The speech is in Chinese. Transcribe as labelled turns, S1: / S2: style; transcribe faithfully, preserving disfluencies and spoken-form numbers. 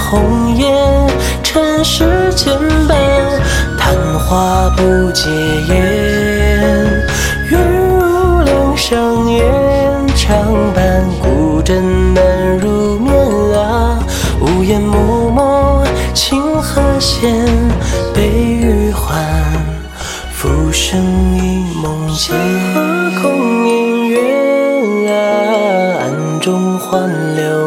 S1: 红颜，尘世牵绊，昙花不结烟。月如两相烟，长伴孤枕难入眠啊。无言默默情和弦，悲与欢，浮生一梦间。何空姻缘啊，暗中还留